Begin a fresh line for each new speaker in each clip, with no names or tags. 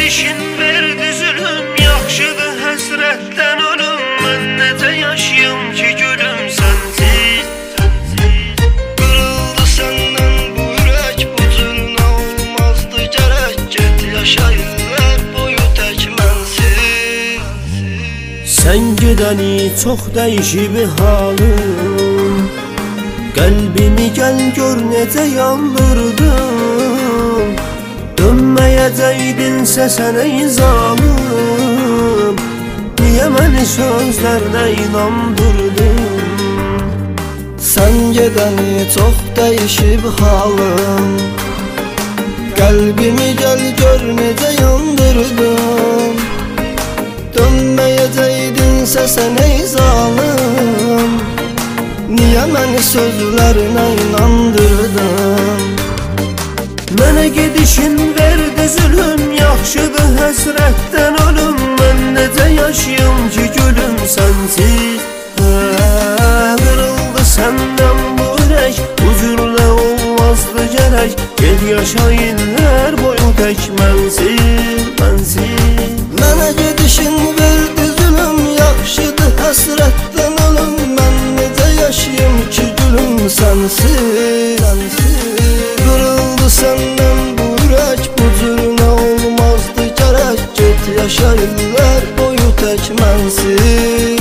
gedişin verdi zülüm, yaxşıdır həsrətdən ölüm. Mən necə yaşayım ki gülüm sənsiz?
Qırıldı səndən bu ürək, bu cürünə olmazdı gərək. Get yaşayırlar boyu tək mənsiz.
Sən gedəni çox dəyişib halım, qəlbimi gəl gör necə yandırdın. Dönməyəcəkdinsə sən ey zalım, niyə məni sözlərinə inandırdın?
Sən gedəni çox dəyişib halım, qəlbimi gəl gör necə yandırdın. Dönməyəcəkdinsə sən ey zalım, niyə məni sözlərinə inandırdın?
Mənə gedişin verdi zülüm, yaxşıdır həsrətdən ölüm. Mən necə yaşayım ki gülüm sənsiz? Qırıldı səndən bu ürək, bu cürlə olmazdı gərək. Ged yaşayınlar boyu tək mənsiz, mənsiz.
Mənə gedişin verdi zülüm, yaxşıdır həsrətdən ölüm. Mən necə yaşayım ki gülüm sənsiz, Qırıldı səndən bu ürək, bu cürünə olmazdı gərək. Get yaşayırlar boyu tək mənsiz,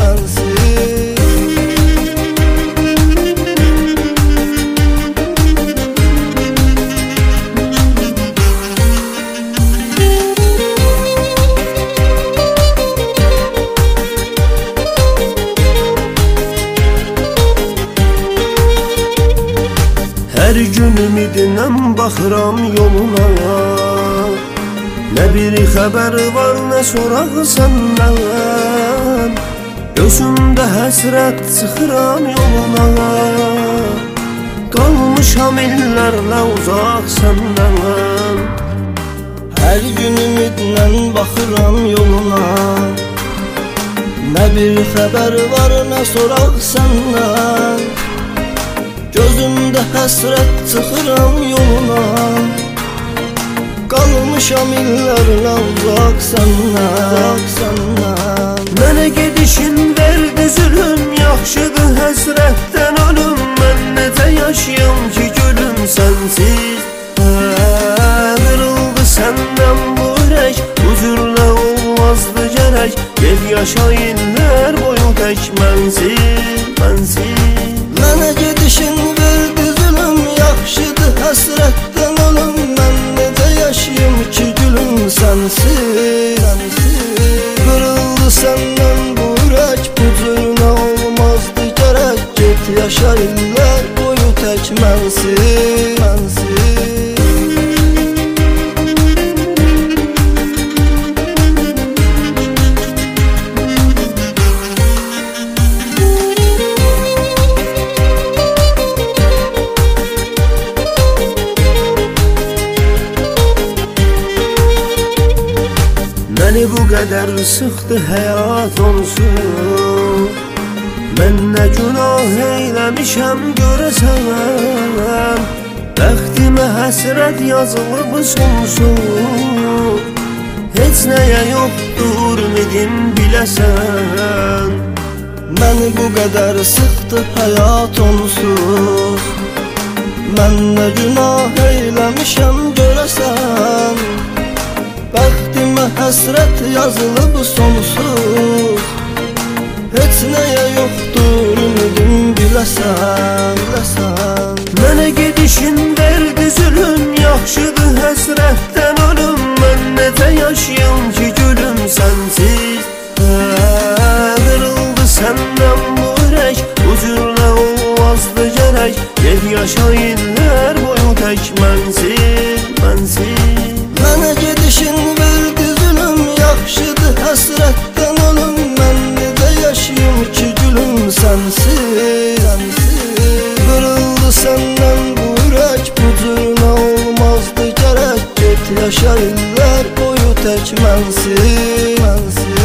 Hər gün ümidinəm baxıram yoluna, nə bir xəbər var, nə soraq səndən. Gözümdə həsrət çıxıram yoluna, qalmışam illərlə uzaq səndən.
Hər gün ümidlə baxıram yoluna, nə bir xəbər var, nə soraq səndən. Gözümdə həsrət çıxıram yoluna, qalmışam illərlə uzaq səndən.
Mənə gedişin verdi zülüm, yaxşıdır həsrətdən ölüm. Mən necə yaşayım ki gülüm sənsiz? Qırıldı səndən bu ürək, bu cürlə olmazdı gərək. Ged yaşayınlar boyu tək mənsiz, mənsiz.
Mənə gedişin verdi zülüm, yaxşıdır həsrətdən ölüm. Mən necə yaşayım ki gülüm sənsiz? Qırıldı səndən bu ürək, bu cürünə olmazdı gərək. Get yaşayırlar boyu tək mənsiz.
Məni bu qədər sıxdı həyat onsuz, mən nə günah eyləmişəm görəsən. Bəxtimə həsrət yazılıb sonsuz, heç nəyə yoxdur ümidim biləsən.
Məni bu qədər sıxdı həyat onsuz, mən nə günah eyləmişəm görəsən. Bəxtimə həsrət yazılıb sonsuz, heç nəyə yoxdur ümidim biləsən.
Mənə gedişin verdi zülüm, yaxşıdır həsrətdən ölüm. Mən necə yaşayım ki gülüm sənsiz? Qırıldı səndən bu ürək, bu cürlə olmazdı gərək. Ged yaşayınlar boyu tək mənsiz, mənsiz.
Mənə gedişin verdi zülüm, yaxşıdır həsrətdən ölüm. Mən necə yaşayım ki gülüm sənsiz? Qırıldı səndən bu ürək, bu cürünə olmazdı gərək. Get yaşayırlar boyu tək mənsiz.